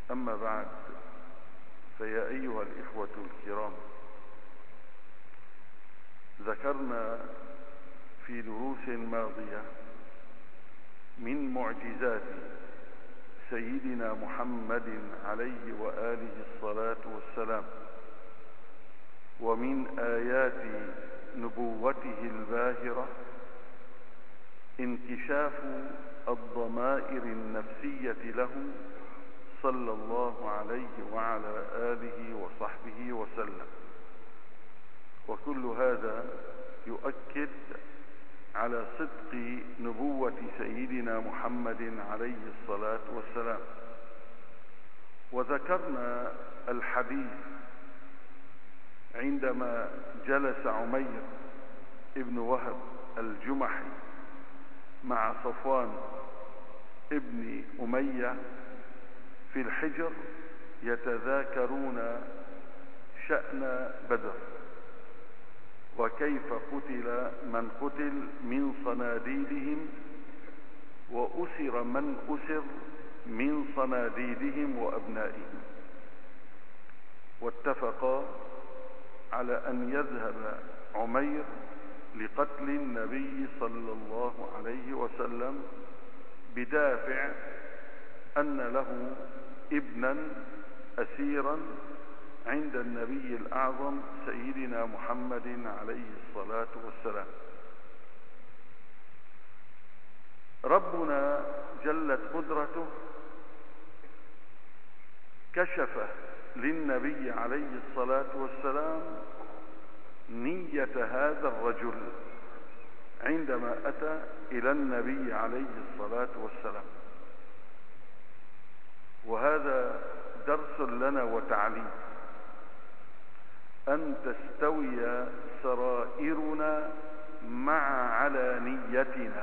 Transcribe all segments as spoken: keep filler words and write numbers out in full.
أما بعد، فيا أيها الإخوة الكرام، ذكرنا في دروس ماضية من معجزات سيدنا محمد عليه وآله الصلاة والسلام ومن آيات نبوته الباهرة انكشاف الضمائر النفسية له صلى الله عليه وعلى آله وصحبه وسلم. وكل هذا يؤكد على صدق نبوة سيدنا محمد عليه الصلاة والسلام. وذكرنا الحديث عندما جلس عمير ابن وهب الجمحي مع صفوان ابن أمية في الحجر يتذاكرون شأن بدر وكيف قتل من قتل من صناديدهم وأسر من أسر من صناديدهم وأبنائهم، واتفقا على أن يذهب عمير لقتل النبي صلى الله عليه وسلم بدافع أن له ابنا أسيرا عند النبي الأعظم سيدنا محمد عليه الصلاة والسلام. ربنا جلت قدرته كشف للنبي عليه الصلاة والسلام نية هذا الرجل عندما أتى إلى النبي عليه الصلاة والسلام، وهذا درس لنا وتعليم أن تستوي سرائرنا مع علانيتنا.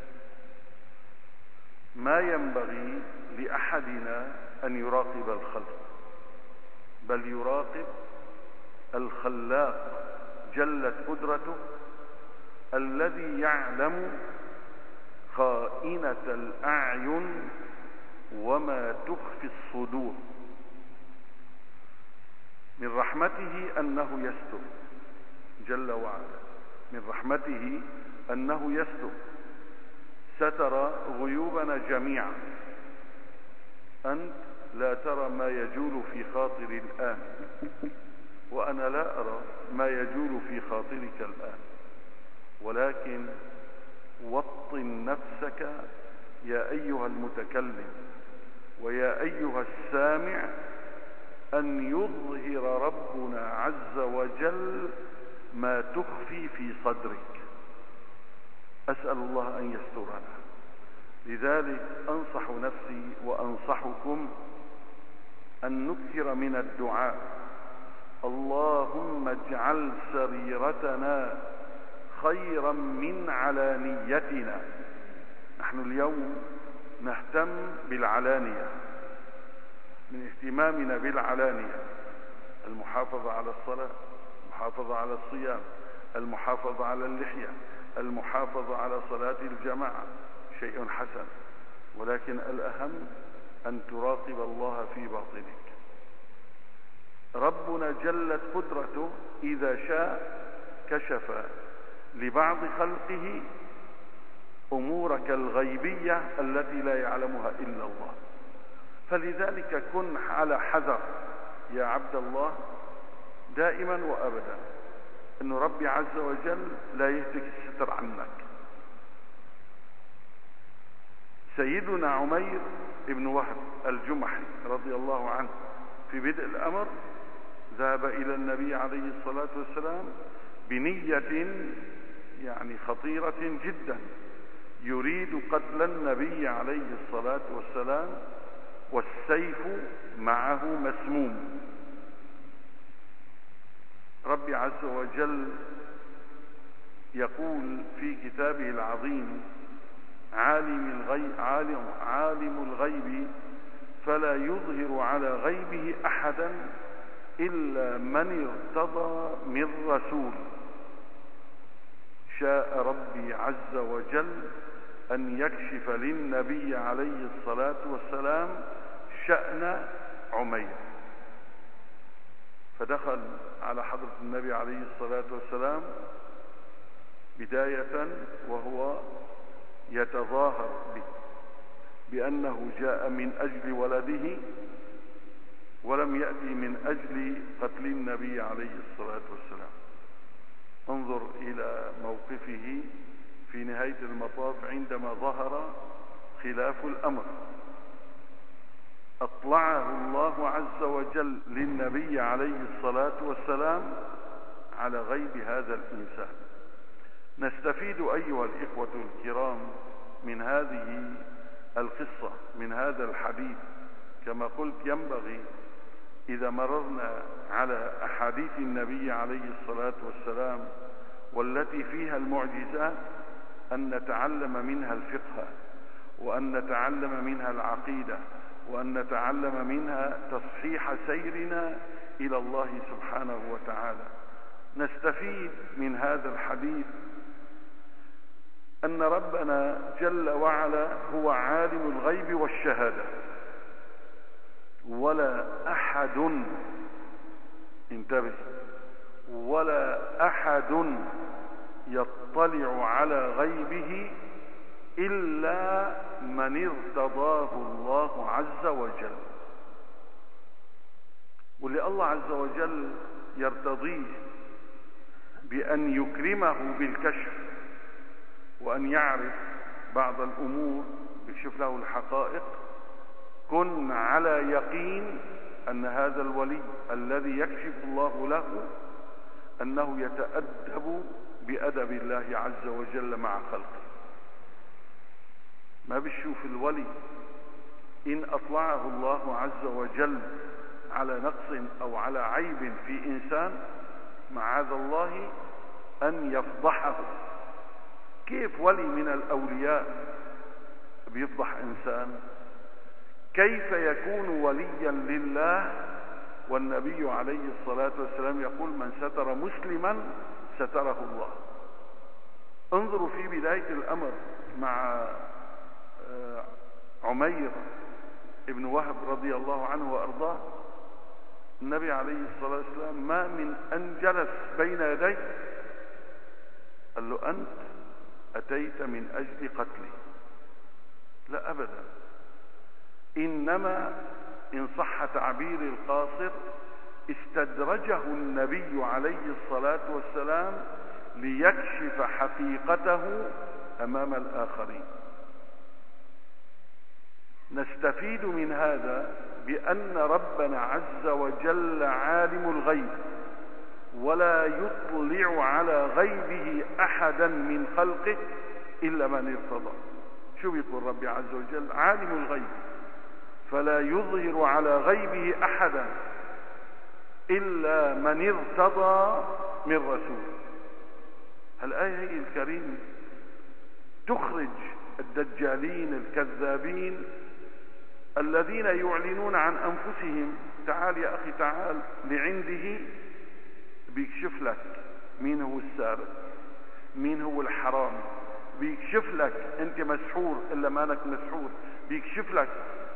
ما ينبغي لأحدنا أن يراقب الخلق، بل يراقب الخلاق جلت قدرته الذي يعلم خائنة الأعين وما تخفي الصدور. من رحمته أنه يستر جل وعلا، من رحمته أنه يستر، ستر غيوبنا جميعا. أنت لا ترى ما يجول في خاطري الآن، وأنا لا أرى ما يجول في خاطرك الآن، ولكن وطن نفسك يا أيها المتكلم ويا أيها السامع أن يظهر ربنا عز وجل ما تخفي في صدرك. أسأل الله أن يسترنا. لذلك أنصح نفسي وأنصحكم أن نكثر من الدعاء: اللهم اجعل سريرتنا خيرا من علانيتنا. نحن اليوم نهتم بالعلانية، من اهتمامنا بالعلانية المحافظة على الصلاة، المحافظة على الصيام، المحافظة على اللحية، المحافظة على صلاة الجماعة، شيء حسن، ولكن الأهم أن تراقب الله في باطنك. ربنا جلت قدرته إذا شاء كشف لبعض خلقه أمورك الغيبية التي لا يعلمها إلا الله. فلذلك كن على حذر يا عبد الله دائما وأبدا أن ربي عز وجل لا يهتك الستر عنك. سيدنا عمير ابن وهب الجمحي رضي الله عنه في بدء الأمر ذهب إلى النبي عليه الصلاة والسلام بنية يعني خطيرة جدا، يريد قتل النبي عليه الصلاة والسلام والسيف معه مسموم. ربي عز وجل يقول في كتابه العظيم: عالم الغيب, عالم, عالم الغيب فلا يظهر على غيبه أحدا إلا من ارتضى من رسول. شاء ربي عز وجل أن يكشف للنبي عليه الصلاة والسلام شأن عمير. فدخل على حضرة النبي عليه الصلاة والسلام بداية وهو يتظاهر به بأنه جاء من أجل ولده ولم يأتي من أجل قتل النبي عليه الصلاة والسلام. انظر إلى موقفه في نهاية المطاف عندما ظهر خلاف الأمر. أطلعه الله عز وجل للنبي عليه الصلاة والسلام على غيب هذا الإنسان. نستفيد أيها الإخوة الكرام من هذه القصة، من هذا الحديث. كما قلت ينبغي إذا مررنا على أحاديث النبي عليه الصلاة والسلام والتي فيها المعجزات أن نتعلم منها الفقه، وأن نتعلم منها العقيدة، وأن نتعلم منها تصحيح سيرنا إلى الله سبحانه وتعالى. نستفيد من هذا الحديث أن ربنا جل وعلا هو عالم الغيب والشهادة، ولا أحد، انتبه، ولا أحد يطلع على غيبه إلا من ارتضاه الله عز وجل. واللي الله عز وجل يرتضيه بأن يكرمه بالكشف وأن يعرف بعض الأمور، يكشف له الحقائق، كن على يقين أن هذا الولي الذي يكشف الله له أنه يتأدب بأدب الله عز وجل مع خلقه. ما بيشوف الولي إن أطلعه الله عز وجل على نقص أو على عيب في إنسان معاذ الله أن يفضحه. كيف ولي من الأولياء بيفضح إنسان؟ كيف يكون وليا لله والنبي عليه الصلاة والسلام يقول من ستر مسلما ستره الله. انظروا في بداية الأمر مع عمير ابن وهب رضي الله عنه وأرضاه. النبي عليه الصلاة والسلام ما من أن جلس بين يديه قال له أنت أتيت من أجل قتلي، لا أبدا. إنما إن صح تعبير القاصر استدرجه النبي عليه الصلاة والسلام ليكشف حقيقته أمام الآخرين. نستفيد من هذا بأن ربنا عز وجل عالم الغيب ولا يطلع على غيبه أحدا من خلقه إلا من ارتضى. شو بيقول ربي عز وجل؟ عالم الغيب فلا يظهر على غيبه أحدا إلا من ارتضى من رسول. الآية هي الكريمة تخرج الدجالين الكذابين الذين يعلنون عن أنفسهم. تعال يا أخي تعال لعنده بيكشف لك مين هو السارق، مين هو الحرامي، بيكشف لك انت مسحور إلا مانك مسحور، بيكشف لك.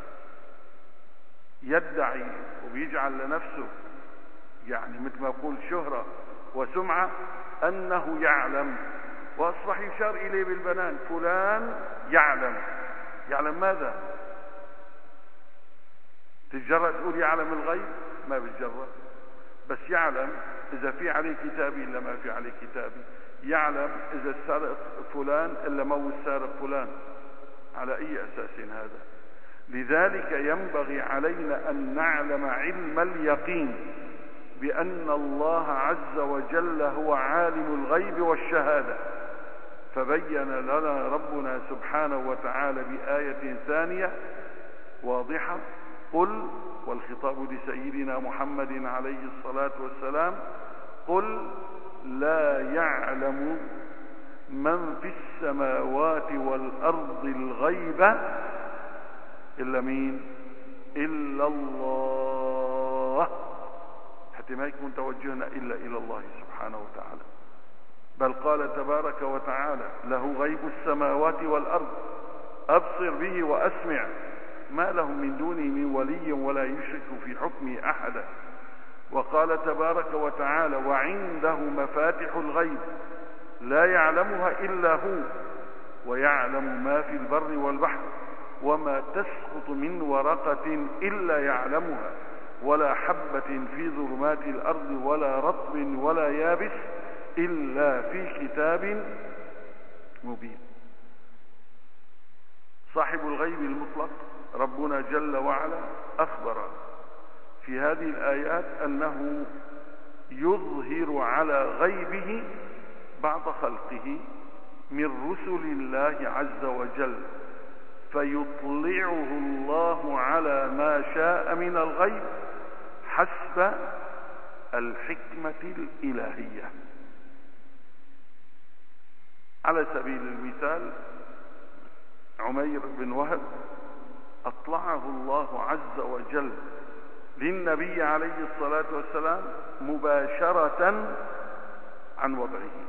يدعي وبيجعل لنفسه يعني مثل ما يقول شهرة وسمعة أنه يعلم، وأصبح يشار إليه بالبنان فلان يعلم. يعلم ماذا؟ تتجرأ تقول يعلم الغيب؟ ما بتجرأ، بس يعلم إذا في عليه كتابي إلا ما في عليه كتابي، يعلم إذا السارق فلان إلا ما هو السارق فلان. على أي أساس هذا؟ لذلك ينبغي علينا أن نعلم علم اليقين بأن الله عز وجل هو عالم الغيب والشهادة. فبين لنا ربنا سبحانه وتعالى بآية ثانية واضحة: قل، والخطاب لسيدنا محمد عليه الصلاة والسلام، قل لا يعلم من في السماوات والأرض الغيب إلا مين؟ إلا الله. حتى ما يكون توجهنا إلا إلى الله سبحانه وتعالى. بل قال تبارك وتعالى: له غيب السماوات والأرض أبصر به وأسمع ما لهم من دونه من ولي ولا يشرك في حكمه أحدا. وقال تبارك وتعالى وعنده مفاتح الغيب لا يعلمها إلا هو ويعلم ما في البر والبحر وما تسقط من ورقة إلا يعلمها ولا حبة في ظلمات الأرض ولا رطب ولا يابس إلا في كتاب مبين. صاحب الغيب المطلق ربنا جل وعلا أخبر في هذه الآيات أنه يظهر على غيبه بعض خلقه من رسل الله عز وجل، فيطلعه الله على ما شاء من الغيب حسب الحكمة الإلهية. على سبيل المثال عمير بن وهب أطلعه الله عز وجل للنبي عليه الصلاة والسلام مباشرة عن وضعه.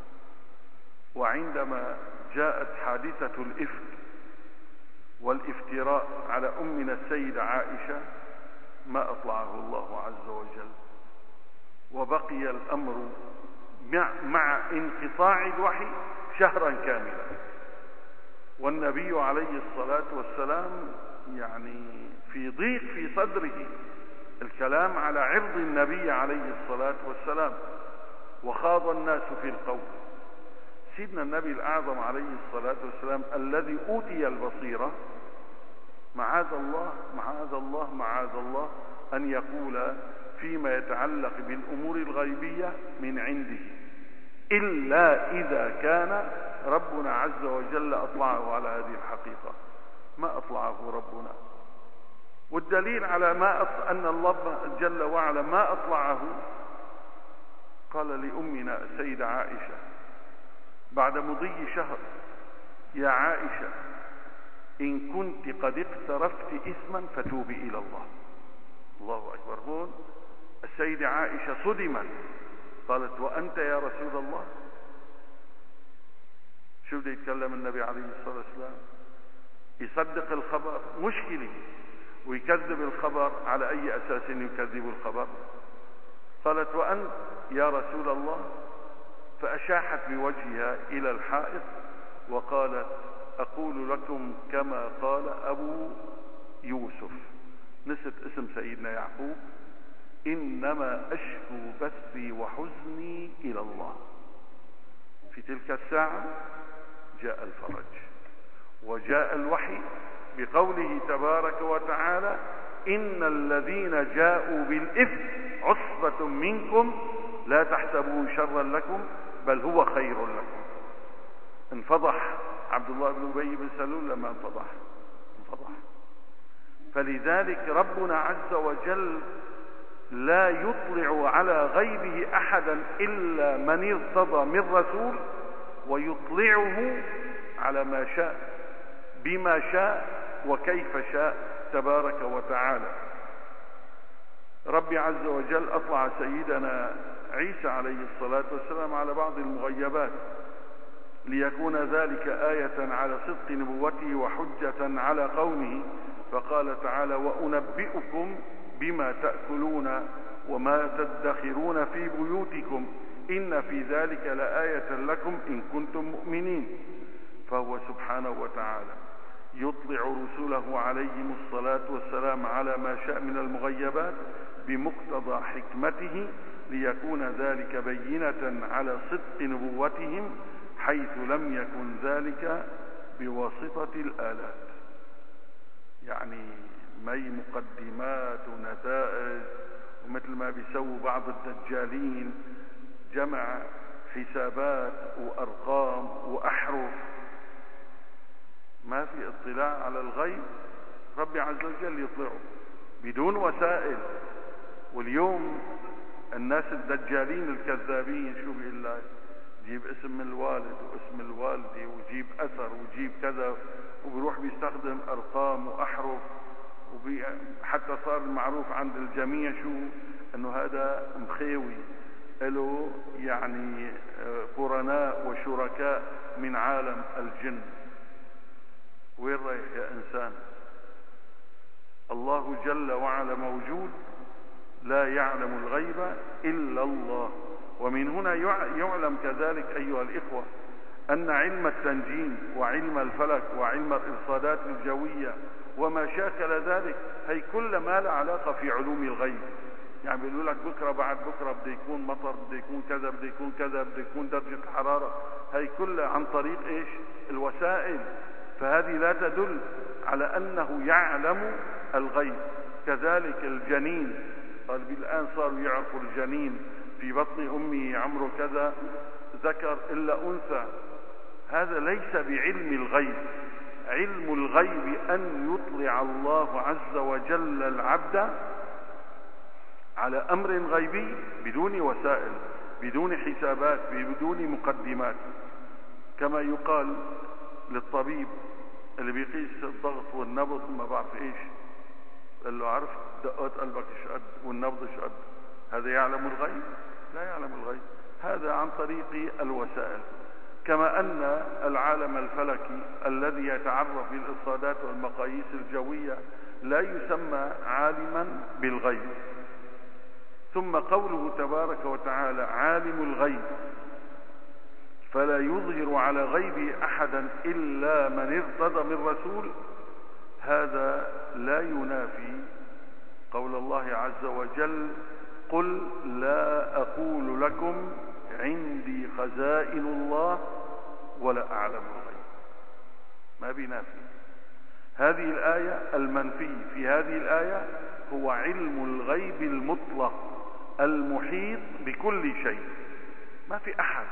وعندما جاءت حادثة الإفك والافتراء على أمنا السيدة عائشة ما أطلعه الله عز وجل، وبقي الأمر مع, مع انقطاع الوحي شهرا كاملا، والنبي عليه الصلاة والسلام يعني في ضيق في صدره الكلام على عرض النبي عليه الصلاة والسلام، وخاض الناس في القول. سيدنا النبي الأعظم عليه الصلاة والسلام الذي أوتي البصيرة معاذ الله معاذ الله معاذ الله أن يقول فيما يتعلق بالأمور الغيبية من عنده إلا إذا كان ربنا عز وجل أطلعه على هذه الحقيقة. ما أطلعه ربنا، والدليل على ما أطلع أن الله جل وعلا ما أطلعه قال لأمنا السيدة عائشة بعد مضي شهر يا عائشة إن كنت قد اقترفت إثما فتوبي إلى الله. الله أكبر. هون السيدة عائشة صدمت قالت وأنت يا رسول الله؟ شو بده يتكلم النبي عليه الصلاة والسلام؟ يصدق الخبر مشكلة ويكذب الخبر، على أي أساس يكذب الخبر؟ قالت وأنت يا رسول الله؟ فأشاحت بوجهها إلى الحائط وقالت أقول لكم كما قال أبو يوسف، نسب اسم سيدنا يعقوب، إنما أشكو بثي وحزني إلى الله. في تلك الساعة جاء الفرج وجاء الوحي بقوله تبارك وتعالى إن الذين جاءوا بالإفك عصبة منكم لا تحسبوه شرا لكم بل هو خير لكم. انفضح عبد الله بن أبي بن سلول لما انفضح انفضح فلذلك ربنا عز وجل لا يطلع على غيبه أحدا إلا من ارتضى من رسول، ويطلعه على ما شاء بما شاء وكيف شاء تبارك وتعالى. ربي عز وجل أطلع سيدنا عيسى عليه الصلاة والسلام على بعض المغيبات ليكون ذلك آية على صدق نبوته وحجة على قومه، فقال تعالى وأنبئكم بما تأكلون وما تدخرون في بيوتكم إن في ذلك لآية لكم إن كنتم مؤمنين. فهو سبحانه وتعالى يطلع رسله عليهم الصلاة والسلام على ما شاء من المغيبات بمقتضى حكمته ليكون ذلك بينة على صدق نبوتهم حيث لم يكن ذلك بواسطة الآلات، يعني مي مقدمات ونتائج، ومثل ما بيسووا بعض الدجالين جمع حسابات وأرقام وأحرف. ما في اطلاع على الغيب، ربي عز وجل يطلعه بدون وسائل. واليوم الناس الدجالين الكذابين شو بيقول لك؟ جيب اسم الوالد واسم الوالدة وجيب أثر وجيب كذا، وبيروح بيستخدم أرقام وأحرف، وحتى صار المعروف عند الجميع شو أنه هذا مخيوي له يعني قرناء وشركاء من عالم الجن. وين رايح يا إنسان؟ الله جل وعلا موجود، لا يعلم الغيب إلا الله. ومن هنا يعلم كذلك أيها الإخوة أن علم التنجيم وعلم الفلك وعلم الإرصادات الجوية وما شاكل ذلك هي كل ما له علاقة في علوم الغيب. يعني بيقولوا لك بكرة بعد بكرة بده يكون مطر، بده يكون كذا، بده يكون كذا، بده يكون درجة الحرارة، هي كلها عن طريق إيش؟ الوسائل. فهذه لا تدل على أنه يعلم الغيب. كذلك الجنين، قال الآن صاروا يعرفوا الجنين في بطن أمه عمره كذا ذكر إلا أنثى، هذا ليس بعلم الغيب. علم الغيب أن يطلع الله عز وجل العبد على أمر غيبي بدون وسائل، بدون حسابات، بدون مقدمات. كما يقال للطبيب اللي بيقيس الضغط والنبض ما بعرف ايش، قال له عرفت دقات قلبك ايش قد والنبض ايش قد، هذا يعلم الغيب؟ لا يعلم الغيب، هذا عن طريق الوسائل. كما أن العالم الفلكي الذي يتعرف بالإرصادات والمقاييس الجوية لا يسمى عالما بالغيب. ثم قوله تبارك وتعالى عالم الغيب فلا يظهر على غيبه أحدا إلا من ارتضى من رسول، هذا لا ينافي قول الله عز وجل قل لا أقول لكم عندي خزائن الله ولا أعلم الغيب، ما بينافي. هذه الآية المنفي في هذه الآية هو علم الغيب المطلق المحيط بكل شيء. ما في أحد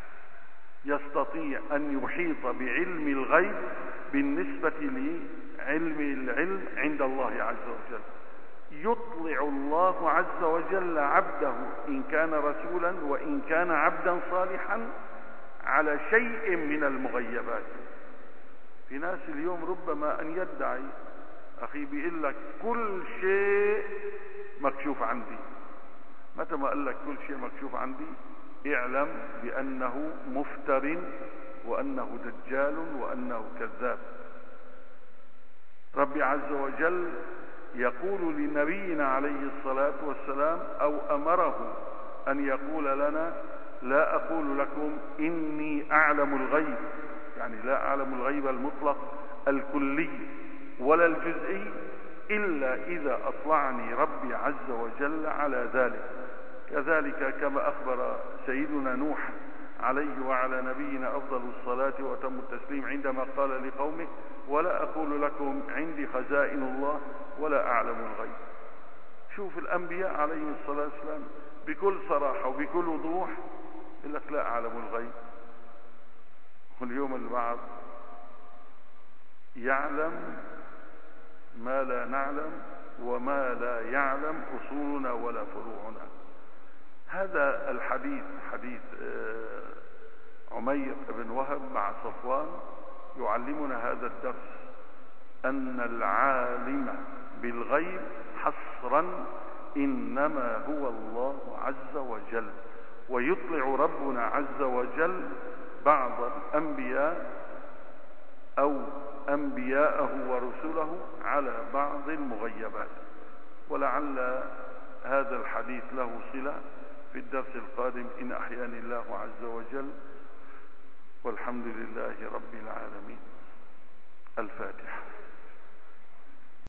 يستطيع أن يحيط بعلم الغيب بالنسبة لعلم العلم عند الله عز وجل. يطلع الله عز وجل عبده إن كان رسولا وإن كان عبدا صالحا على شيء من المغيبات. في ناس اليوم ربما أن يدعي أخي بيقول لك كل شيء مكشوف عندي. متى ما قال لك كل شيء مكشوف عندي اعلم بأنه مفتر وأنه دجال وأنه كذاب. ربي عز وجل يقول لنبينا عليه الصلاة والسلام أو أمره أن يقول لنا لا أقول لكم إني أعلم الغيب، يعني لا أعلم الغيب المطلق الكلي ولا الجزئي إلا إذا أطلعني ربي عز وجل على ذلك. كذلك كما أخبر سيدنا نوح عليه وعلى نبينا أفضل الصلاة وأتم التسليم عندما قال لقومه ولا أقول لكم عندي خزائن الله ولا أعلم الغيب. شوف الأنبياء عليهم الصلاة والسلام بكل صراحة وبكل وضوح يقول لك لا أعلم الغيب. واليوم البعض يعلم ما لا نعلم وما لا يعلم أصولنا ولا فروعنا. هذا الحديث حديث عمير بن وهب مع صفوان يعلمنا هذا الدرس، أن العالم بالغيب حصرا إنما هو الله عز وجل. ويطلع ربنا عز وجل بعض الأنبياء أو أنبياءه ورسله على بعض المغيبات. ولعل هذا الحديث له صلة في الدرس القادم إن أحياني الله عز وجل. والحمد لله رب العالمين. الفاتحة.